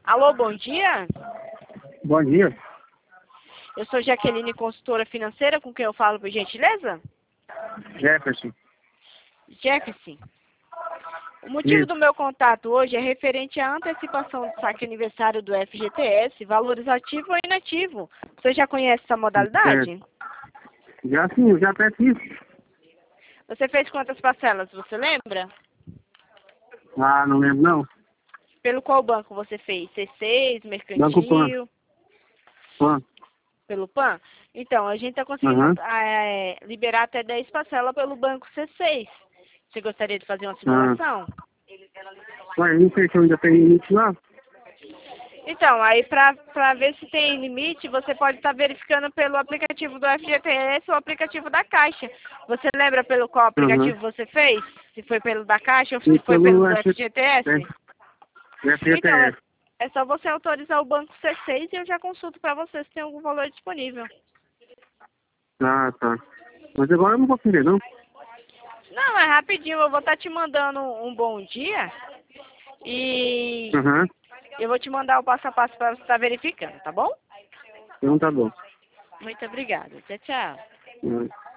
Alô, bom dia. Bom dia. Eu sou Jaqueline, consultora financeira, com quem eu falo, por gentileza? Jefferson. Jefferson. O motivo Isso. do meu contato hoje é referente à antecipação do saque aniversário do FGTS, valores ativo ou inativo. Você já conhece essa modalidade? Já sim, eu já até fiz. Você fez quantas parcelas, você lembra? Ah, não lembro não. Pelo qual banco você fez? C6, Banco Pan. Mercantil? Pan. Pelo PAN? Então, a gente está conseguindo Aham. liberar até 10 parcelas pelo banco C6. Você gostaria de fazer uma simulação? Ué, não sei se eu ainda tem limite lá. Então, aí para ver se tem limite, você pode estar verificando pelo aplicativo do FGTS ou aplicativo da Caixa. Você lembra pelo qual aplicativo você fez? Se foi pelo da Caixa ou se E foi pelo do pelo FGTS? Então, FGTS. é só você autorizar o banco C6 e eu já consulto para você se tem algum valor disponível. Ah, tá. Mas agora eu não vou querer, não. Não, é rapidinho, eu vou estar te mandando um bom dia e Aham. eu vou te mandar o passo a passo para você estar verificando, tá bom? Então tá bom. Muito obrigada. Tchau, tchau. Ah.